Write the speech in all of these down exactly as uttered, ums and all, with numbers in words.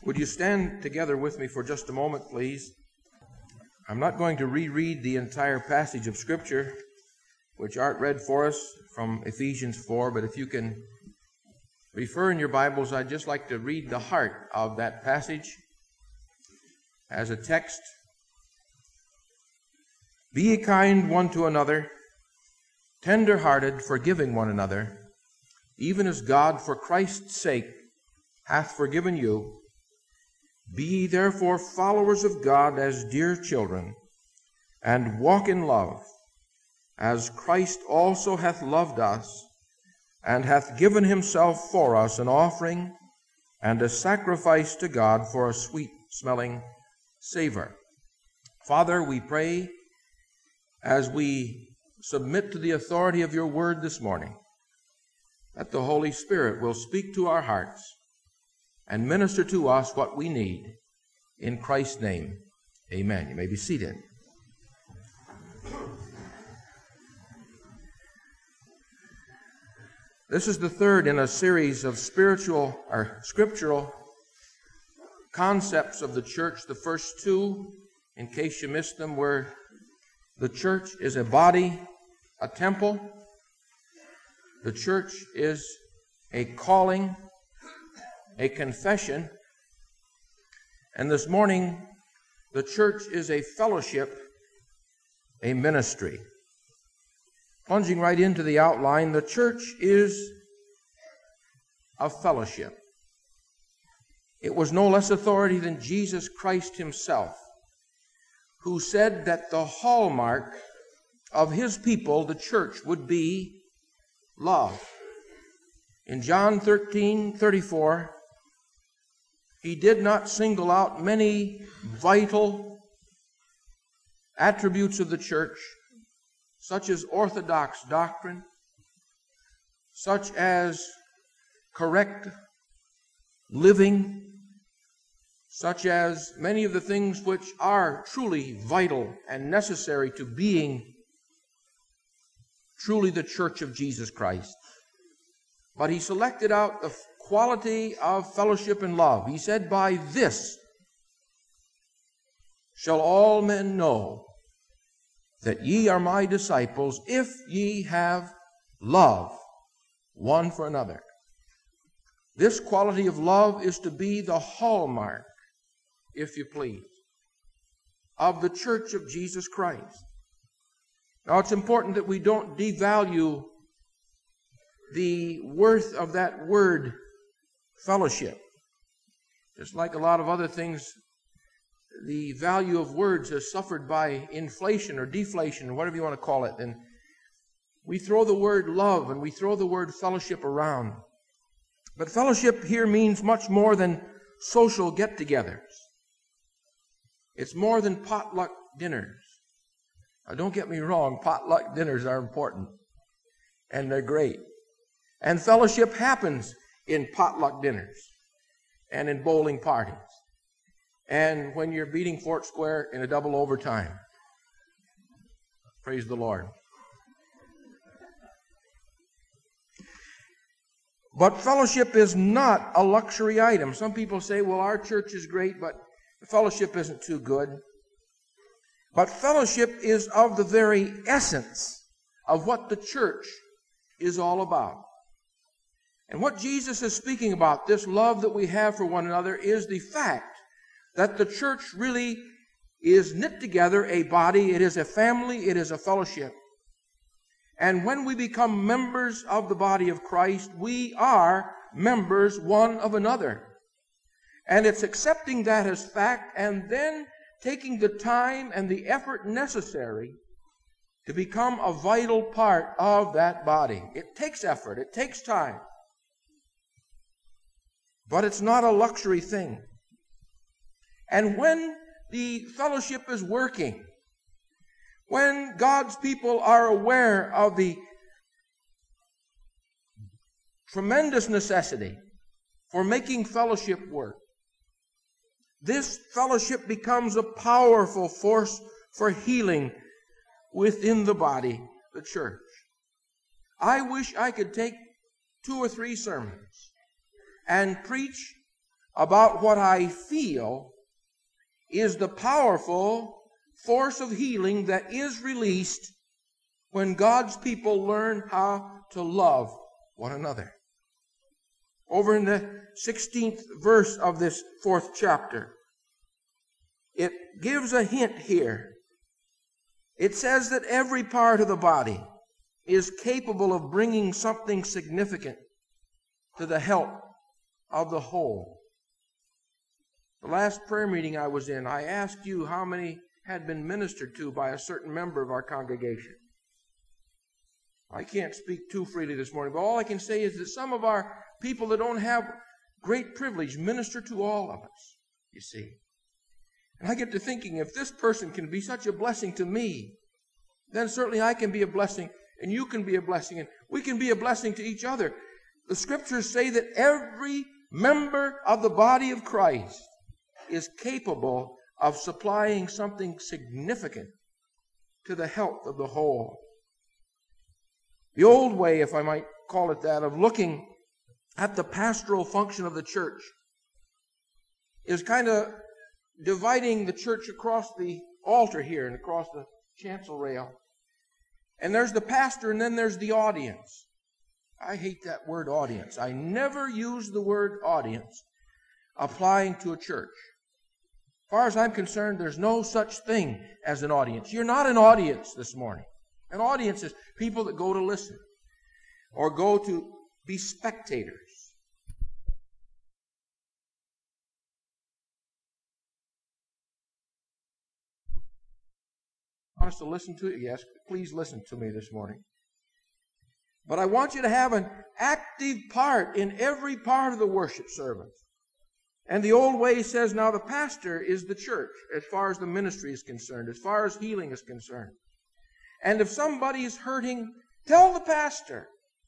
Would you stand together with me for just a moment, please? I'm not going to reread the entire passage of Scripture, which Art read for us from Ephesians four, but if you can refer in your Bibles, I'd just like to read the heart of that passage as a text. Be ye kind one to another, tender-hearted, forgiving one another, even as God for Christ's sake hath forgiven you. Be ye therefore followers of God as dear children, and walk in love, as Christ also hath loved us, and hath given himself for us an offering and a sacrifice to God for a sweet-smelling savor. Father, we pray as we submit to the authority of your word this morning, that the Holy Spirit will speak to our hearts and minister to us what we need. In Christ's name, amen. You may be seated. This is the third in a series of spiritual or scriptural concepts of the church. The first two, in case you missed them, were the church is a body, a temple. The church is a calling, a confession. And this morning, the church is a fellowship, a ministry. Plunging right into the outline, the church is a fellowship. It was no less authority than Jesus Christ himself, who said that the hallmark of his people, the church, would be love. In John thirteen thirty-four, he did not single out many vital attributes of the church, such as orthodox doctrine, such as correct living, such as many of the things which are truly vital and necessary to being truly the church of Jesus Christ. But he selected out the quality of fellowship and love. He said, by this shall all men know that ye are my disciples, if ye have love one for another. This quality of love is to be the hallmark, if you please, of the church of Jesus Christ. Now, it's important that we don't devalue the worth of that word fellowship. Just like a lot of other things, the value of words has suffered by inflation or deflation, or whatever you want to call it. And we throw the word love and we throw the word fellowship around. But fellowship here means much more than social get-togethers. It's more than potluck dinners. Now, don't get me wrong, potluck dinners are important, and they're great. And fellowship happens in potluck dinners and in bowling parties and when you're beating Fort Square in a double overtime. Praise the Lord. But fellowship is not a luxury item. Some people say, well, our church is great, but the fellowship isn't too good. But fellowship is of the very essence of what the church is all about. And what Jesus is speaking about, this love that we have for one another, is the fact that the church really is knit together, a body. It is a family. It is a fellowship. And when we become members of the body of Christ, we are members one of another. And it's accepting that as fact and then taking the time and the effort necessary to become a vital part of that body. It takes effort. It takes time. But it's not a luxury thing. And when the fellowship is working, when God's people are aware of the tremendous necessity for making fellowship work, this fellowship becomes a powerful force for healing within the body, the church. I wish I could take two or three sermons and preach about what I feel is the powerful force of healing that is released when God's people learn how to love one another. Over in the sixteenth verse of this fourth chapter, it gives a hint here. It says that every part of the body is capable of bringing something significant to the help of the whole. The last prayer meeting I was in, I asked you how many had been ministered to by a certain member of our congregation. I can't speak too freely this morning, but all I can say is that some of our people that don't have great privilege minister to all of us, you see. And I get to thinking, if this person can be such a blessing to me, then certainly I can be a blessing, and you can be a blessing, and we can be a blessing to each other. The Scriptures say that every member of the body of Christ is capable of supplying something significant to the health of the whole. The old way, if I might call it that, of looking at the pastoral function of the church is kind of dividing the church across the altar here and across the chancel rail. And there's the pastor and then there's the audience. I hate that word audience. I never use the word audience applying to a church. As far as I'm concerned, there's no such thing as an audience. You're not an audience this morning. An audience is people that go to listen or go to be spectators. Want us to listen to it? Yes, please listen to me this morning. But I want you to have an active part in every part of the worship service. And the old way says now the pastor is the church as far as the ministry is concerned, as far as healing is concerned. And if somebody is hurting, tell the pastor.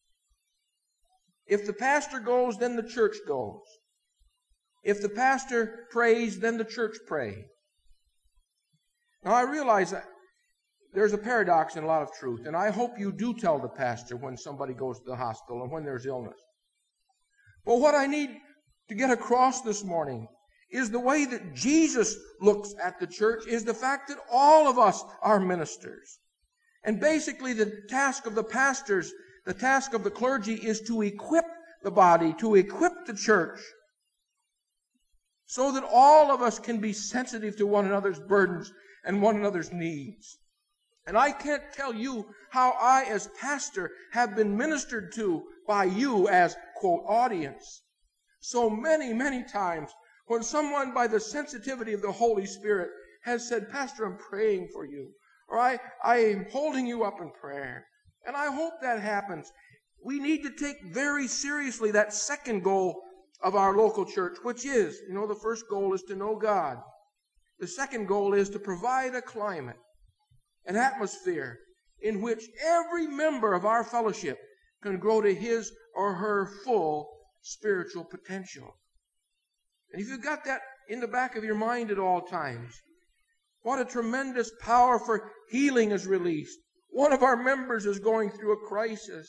If the pastor goes, then the church goes. If the pastor prays, then the church prays. Now I realize that there's a paradox in a lot of truth, and I hope you do tell the pastor when somebody goes to the hospital and when there's illness. But what I need to get across this morning is the way that Jesus looks at the church is the fact that all of us are ministers. And basically the task of the pastors, the task of the clergy is to equip the body, to equip the church, so that all of us can be sensitive to one another's burdens and one another's needs. And I can't tell you how I, as pastor, have been ministered to by you as, quote, audience. So many, many times when someone, by the sensitivity of the Holy Spirit, has said, Pastor, I'm praying for you. Or I, I am holding you up in prayer. And I hope that happens. We need to take very seriously that second goal of our local church, which is, you know, the first goal is to know God. The second goal is to provide a climate, an atmosphere in which every member of our fellowship can grow to his or her full spiritual potential. And if you've got that in the back of your mind at all times, what a tremendous power for healing is released. One of our members is going through a crisis.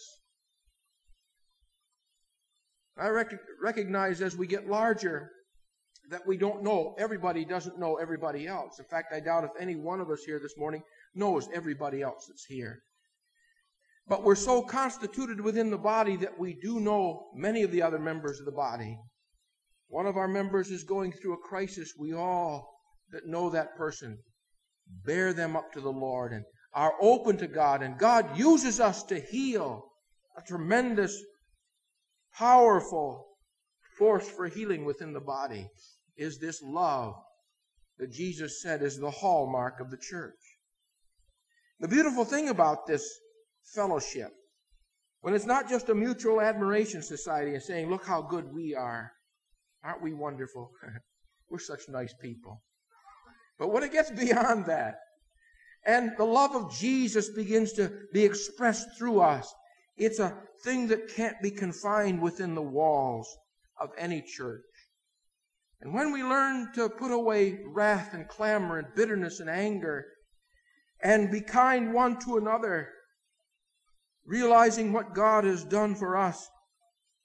I rec- recognize as we get larger that we don't know. Everybody doesn't know everybody else. In fact, I doubt if any one of us here this morning knows everybody else that's here. But we're so constituted within the body that we do know many of the other members of the body. One of our members is going through a crisis. We all that know that person bear them up to the Lord and are open to God. And God uses us to heal. A tremendous, powerful force for healing within the body is this love that Jesus said is the hallmark of the church. The beautiful thing about this fellowship, when it's not just a mutual admiration society and saying, look how good we are. Aren't we wonderful? We're such nice people. But when it gets beyond that, and the love of Jesus begins to be expressed through us, it's a thing that can't be confined within the walls of any church. And when we learn to put away wrath and clamor and bitterness and anger and be kind one to another, realizing what God has done for us,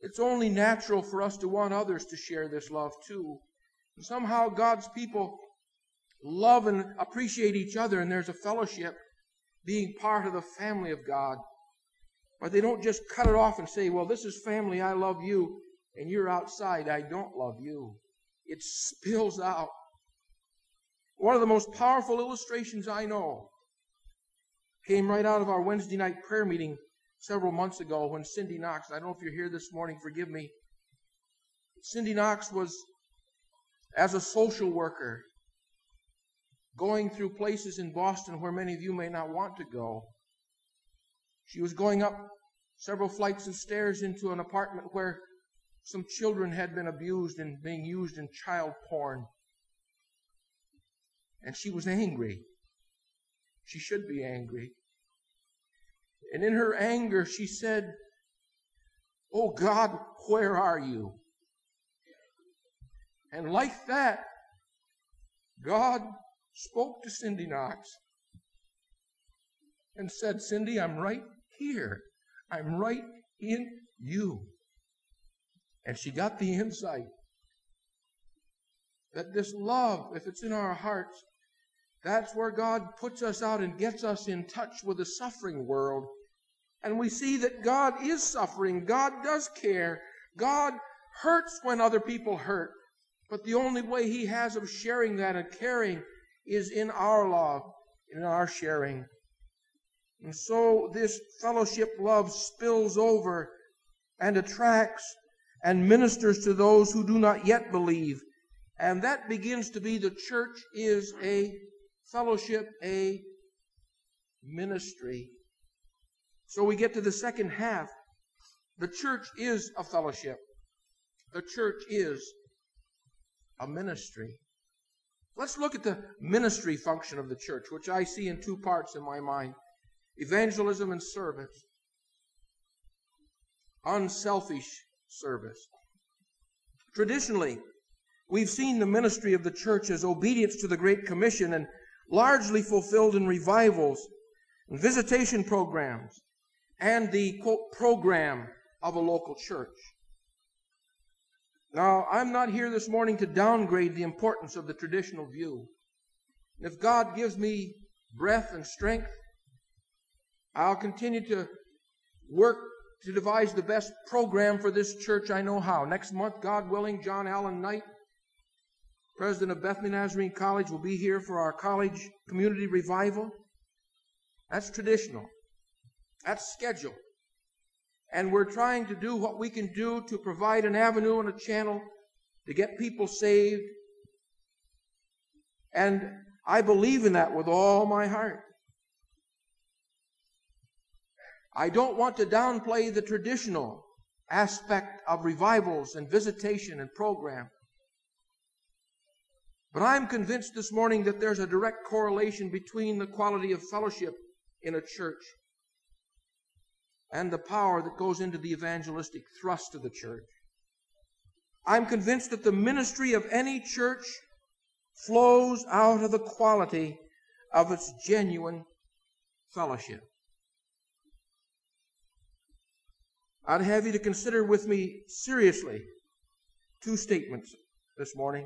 it's only natural for us to want others to share this love too. And somehow God's people love and appreciate each other, and there's a fellowship being part of the family of God. But they don't just cut it off and say, well, this is family, I love you, and you're outside, I don't love you. It spills out. One of the most powerful illustrations I know came right out of our Wednesday night prayer meeting several months ago when Cindy Knox, I don't know if you're here this morning, forgive me. Cindy Knox was, as a social worker, going through places in Boston where many of you may not want to go. She was going up several flights of stairs into an apartment where some children had been abused and being used in child porn. And she was angry. She should be angry. And in her anger, she said, "Oh God, where are you?" And like that, God spoke to Cindy Knox and said, "Cindy, I'm right here. I'm right in you." And she got the insight that this love, if it's in our hearts, that's where God puts us out and gets us in touch with the suffering world. And we see that God is suffering. God does care. God hurts when other people hurt. But the only way He has of sharing that and caring is in our love, in our sharing. And so this fellowship love spills over and attracts and ministers to those who do not yet believe. And that begins to be the church is a fellowship, a ministry. So we get to the second half. The church is a fellowship. The church is a ministry. Let's look at the ministry function of the church, which I see in two parts in my mind: evangelism and service. Unselfish service. Traditionally, we've seen the ministry of the church as obedience to the Great Commission and largely fulfilled in revivals and visitation programs and the, quote, program of a local church. Now, I'm not here this morning to downgrade the importance of the traditional view. If God gives me breath and strength, I'll continue to work to devise the best program for this church I know how. Next month, God willing, John Allen Knight, president of Bethany Nazarene College, will be here for our college community revival. That's traditional. That's scheduled. And we're trying to do what we can do to provide an avenue and a channel to get people saved. And I believe in that with all my heart. I don't want to downplay the traditional aspect of revivals and visitation and program. But I'm convinced this morning that there's a direct correlation between the quality of fellowship in a church and the power that goes into the evangelistic thrust of the church. I'm convinced that the ministry of any church flows out of the quality of its genuine fellowship. I'd have you to consider with me seriously two statements this morning.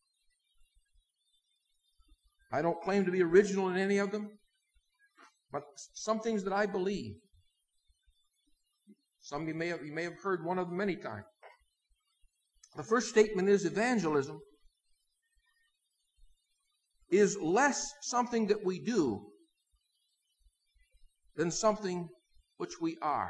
I don't claim to be original in any of them, but some things that I believe. Some of you may have, you may have heard one of them many times. The first statement is evangelism is less something that we do than something which we are.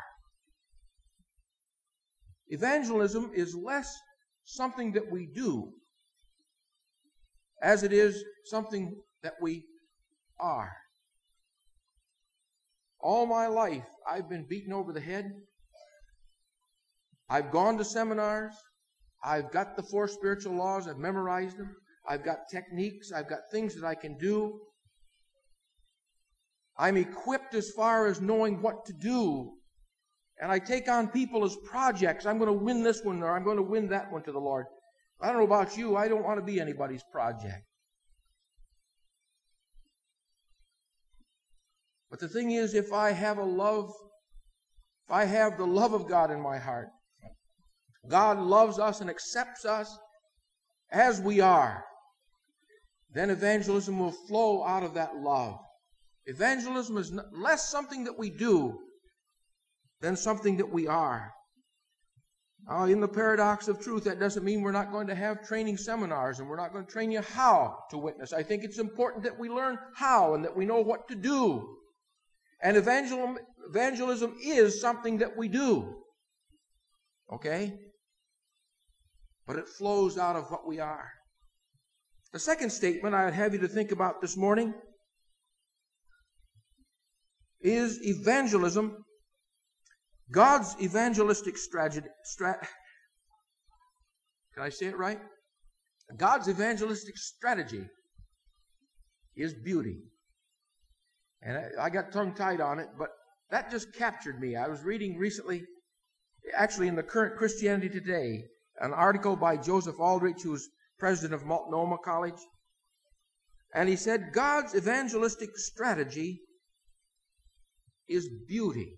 Evangelism is less something that we do as it is something that we are. All my life, I've been beaten over the head. I've gone to seminars. I've got the four spiritual laws. I've memorized them. I've got techniques. I've got things that I can do. I'm equipped as far as knowing what to do. And I take on people as projects. I'm going to win this one, or I'm going to win that one to the Lord. I don't know about you. I don't want to be anybody's project. But the thing is, if I have a love, if I have the love of God in my heart, God loves us and accepts us as we are, then evangelism will flow out of that love. Evangelism is less something that we do than something that we are. Uh, in the paradox of truth, that doesn't mean we're not going to have training seminars and we're not going to train you how to witness. I think it's important that we learn how and that we know what to do. And evangelism, evangelism is something that we do. Okay? But it flows out of what we are. The second statement I would have you to think about this morning is evangelism. God's evangelistic strategy. Strat, can I say it right? God's evangelistic strategy is beauty. And I, I got tongue-tied on it, but that just captured me. I was reading recently, actually in the Current Christianity Today, an article by Joseph Aldrich, who's president of Multnomah College. And he said, God's evangelistic strategy is beauty.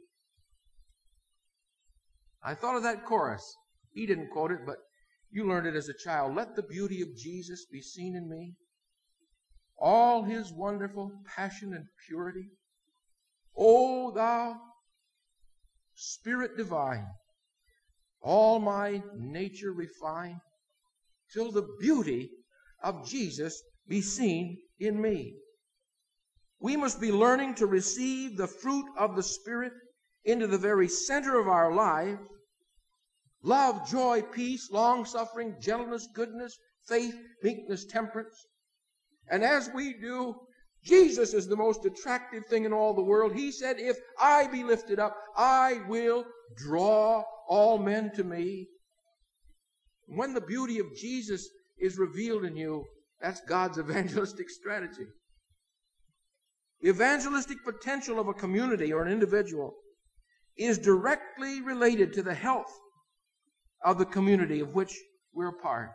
I thought of that chorus. He didn't quote it, but you learned it as a child. Let the beauty of Jesus be seen in me, all his wonderful passion and purity. O thou Spirit divine, all my nature refine, till the beauty of Jesus be seen in me. We must be learning to receive the fruit of the Spirit into the very center of our lives. Love, joy, peace, long-suffering, gentleness, goodness, faith, meekness, temperance. And as we do, Jesus is the most attractive thing in all the world. He said, if I be lifted up, I will draw all men to me. When the beauty of Jesus is revealed in you, that's God's evangelistic strategy. The evangelistic potential of a community or an individual is directly related to the health of the community of which we're a part.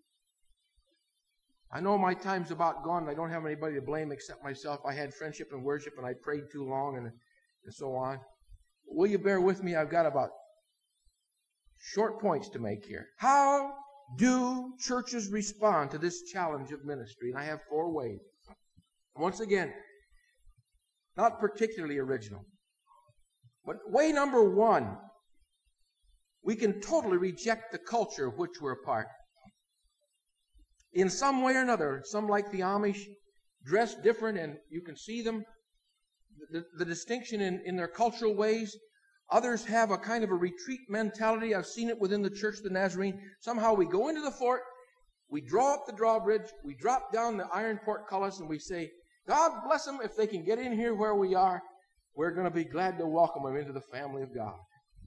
I know my time's about gone and I don't have anybody to blame except myself. I had friendship and worship and I prayed too long and, and so on. Will you bear with me? I've got about short points to make here. How do churches respond to this challenge of ministry? And I have four ways. Once again, not particularly original. But way number one, we can totally reject the culture of which we're a part. In some way or another, some like the Amish, dress different and you can see them, the, the distinction in, in their cultural ways. Others have a kind of a retreat mentality. I've seen it within the Church of the Nazarene. Somehow we go into the fort, we draw up the drawbridge, we drop down the iron portcullis, and we say, God bless them if they can get in here where we are. We're going to be glad to welcome them into the family of God.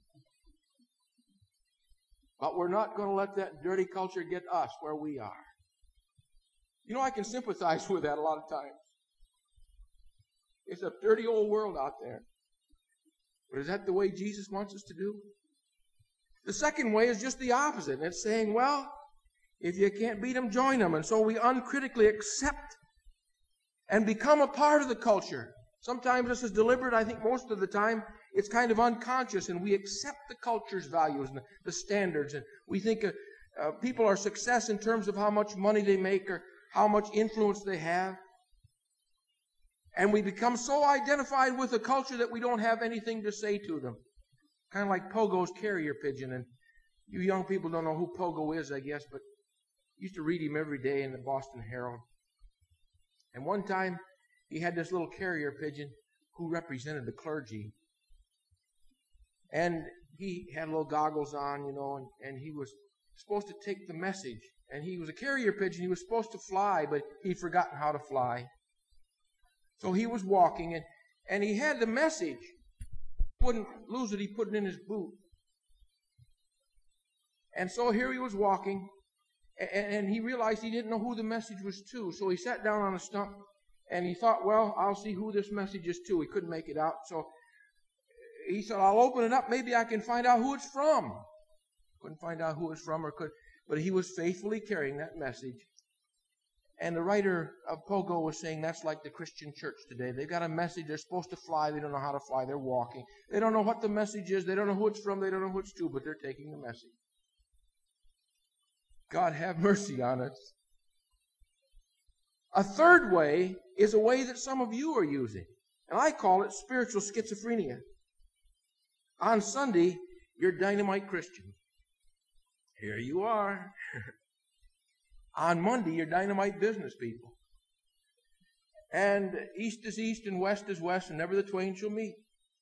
But we're not going to let that dirty culture get us where we are. You know, I can sympathize with that a lot of times. It's a dirty old world out there. But is that the way Jesus wants us to do? The second way is just the opposite. And it's saying, well, if you can't beat them, join them. And so we uncritically accept and become a part of the culture. Sometimes this is deliberate. I think most of the time it's kind of unconscious, and we accept the culture's values and the standards. And we think uh, uh, people are success in terms of how much money they make or how much influence they have. And we become so identified with the culture that we don't have anything to say to them. Kind of like Pogo's carrier pigeon. And you young people don't know who Pogo is, I guess, but I used to read him every day in the Boston Herald. And one time, he had this little carrier pigeon who represented the clergy. And he had little goggles on, you know, and, and he was supposed to take the message. And he was a carrier pigeon. He was supposed to fly, but he'd forgotten how to fly. So he was walking, and, and he had the message. He wouldn't lose it. He put it in his boot. And so here he was walking, and, and he realized he didn't know who the message was to. So he sat down on a stump, and he thought, well, I'll see who this message is to. He couldn't make it out. So he said, I'll open it up. Maybe I can find out who it's from. Couldn't find out who it's from or could, but he was faithfully carrying that message. And the writer of Pogo was saying that's like the Christian church today. They've got a message. They're supposed to fly. They don't know how to fly. They're walking. They don't know what the message is. They don't know who it's from. They don't know who it's to, but they're taking the message. God have mercy on us. A third way is a way that some of you are using, and I call it spiritual schizophrenia. On Sunday, you're dynamite Christian. Here you are. On Monday, you're dynamite business people. And east is east and west is west, and never the twain shall meet.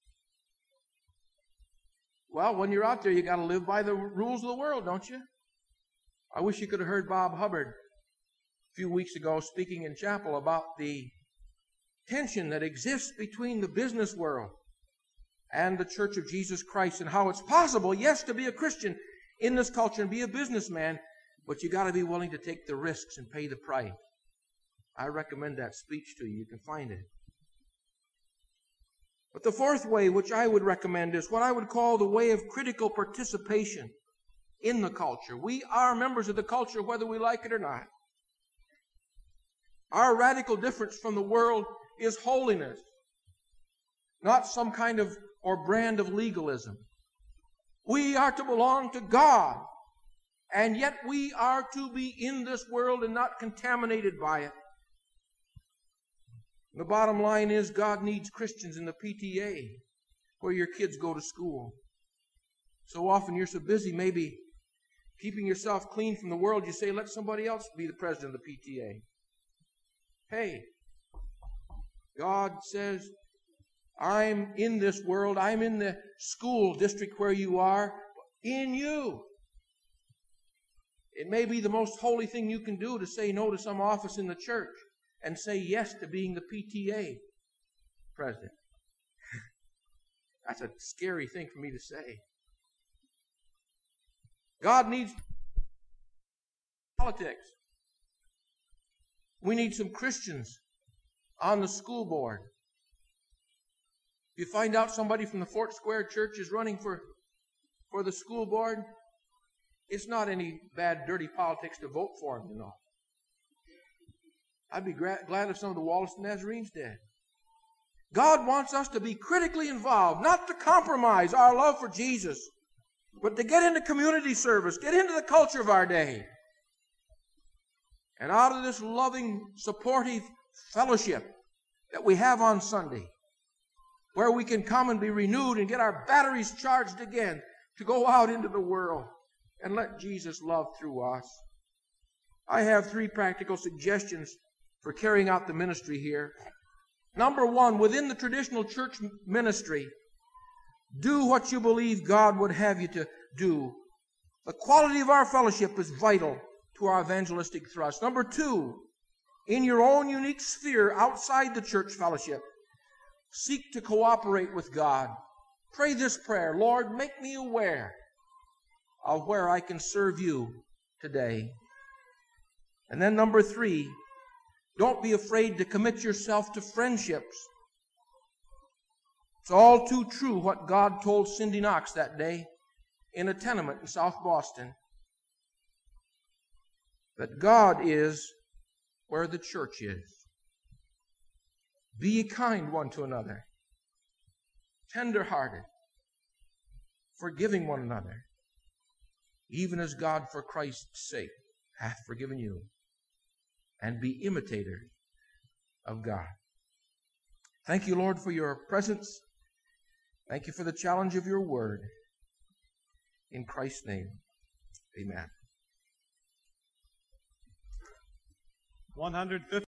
Well, when you're out there, you got to live by the rules of the world, don't you? I wish you could have heard Bob Hubbard a few weeks ago speaking in chapel about the tension that exists between the business world and the Church of Jesus Christ, and how it's possible, yes, to be a Christian in this culture and be a businessman, but you got to be willing to take the risks and pay the price. I recommend that speech to you. You can find it. But the fourth way, which I would recommend, is what I would call the way of critical participation in the culture. We are members of the culture whether we like it or not. Our radical difference from the world is holiness, not some kind of or brand of legalism. We are to belong to God, and yet we are to be in this world and not contaminated by it. The bottom line is God needs Christians in the P T A where your kids go to school. So often you're so busy maybe keeping yourself clean from the world, you say, let somebody else be the president of the P T A. Hey, God says, I'm in this world, I'm in the school district where you are, in you. It may be the most holy thing you can do to say no to some office in the church and say yes to being the P T A president. That's a scary thing for me to say. God needs politics. We need some Christians on the school board. If you find out somebody from the Fort Square Church is running for, for the school board, it's not any bad, dirty politics to vote for him, you know. I'd be gra- glad if some of the Wollaston Nazarenes did. God wants us to be critically involved, not to compromise our love for Jesus, but to get into community service, get into the culture of our day. And out of this loving, supportive fellowship that we have on Sunday, where we can come and be renewed and get our batteries charged again to go out into the world and let Jesus love through us. I have three practical suggestions for carrying out the ministry here. Number one, within the traditional church ministry, do what you believe God would have you to do. The quality of our fellowship is vital to our evangelistic thrust. Number two, in your own unique sphere outside the church fellowship, seek to cooperate with God. Pray this prayer: Lord, make me aware of where I can serve you today. And then number three, don't be afraid to commit yourself to friendships. It's all too true what God told Cindy Knox that day in a tenement in South Boston, that God is where the church is. Be ye kind one to another, tender-hearted, forgiving one another, even as God for Christ's sake hath forgiven you. And be imitators of God. Thank you, Lord, for your presence. Thank you for the challenge of your word. In Christ's name, amen. one hundred fifty